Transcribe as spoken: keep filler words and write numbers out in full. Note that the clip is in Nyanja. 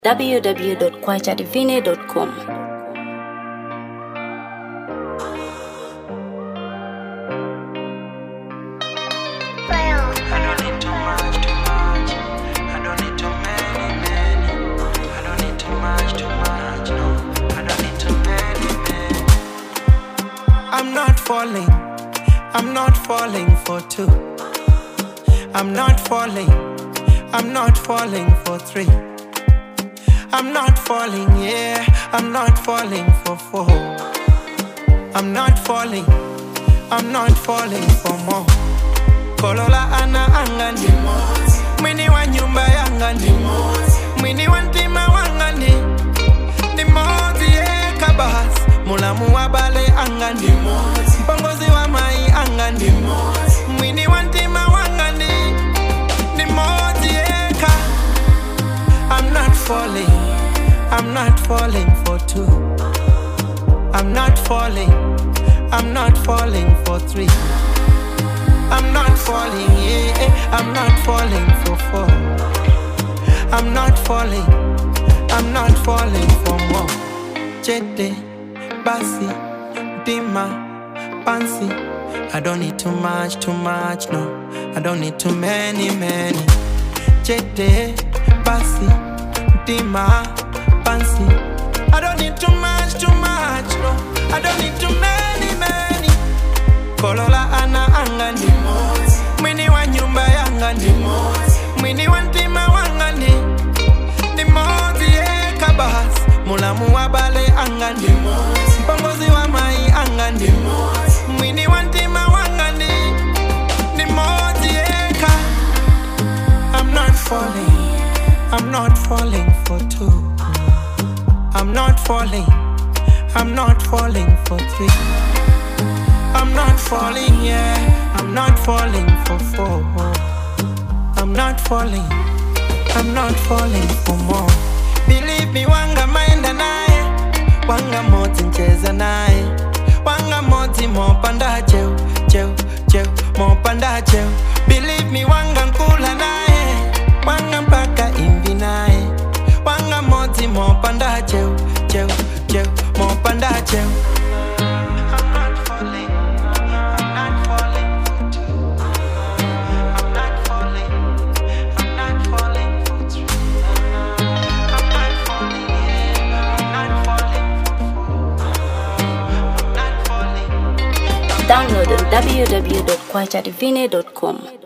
w w w dot kwacha divine dot com. I'm not falling, I'm not falling for two. I'm not falling, I'm not falling for three. I'm not falling, yeah, I'm not falling for four. I'm not falling, I'm not falling for more. Kolola ana angani, mwini wa nyumba yangani, mwini wa ntima wangani, ni moti ye kabahas, mulamu wa bale angani, pongozi wa mai angani, mwini wa ntima wangani, ni moti ye ka. I'm not falling, I'm not falling for two. I'm not falling, I'm not falling for three. I'm not falling, yeah, I'm not falling for four. I'm not falling, I'm not falling for more. Jete, Basi, Dima, Pansy. I don't need too much, too much, no. I don't need too many, many. Jete, Basi, Dima, Pansy. I don't need too much, too much, no. I don't need too many, many. Kolola ana angani, mwini wa nyumba yangani, mwini wa ntima wangani, ni moti ye kabahas, mulamu wa bale angani, pongozi wa mai angani, mwini wa ntima wangani, ni moti ye ka. I'm not falling, I'm not falling for two. I'm not falling, I'm not falling for three. I'm not falling, yeah, I'm not falling for four. I'm not falling, I'm not falling for more. Believe me, wanga maenda nae, wanga moti ncheza nae, wanga moti mopanda cheu, cheu, cheu, mopanda cheu. Believe me, wanga nkula nae, wanga mpaka imbi nae, wanga moti mopanda cheu, cheu, cheu, mopanda cheu. Download on w w w dot kwacha divine dot com.